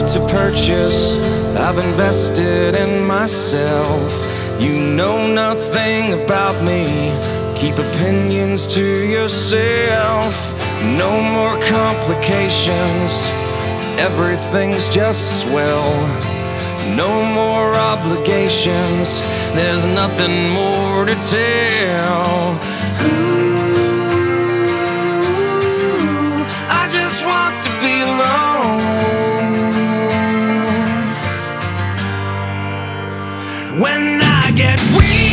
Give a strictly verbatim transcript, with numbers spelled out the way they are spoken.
to purchase, I've invested in myself. You know nothing about me, keep opinions to yourself. No more complications, everything's just swell. No more obligations, there's nothing more to tell. Ooh, I just want to be alone. When I get weak,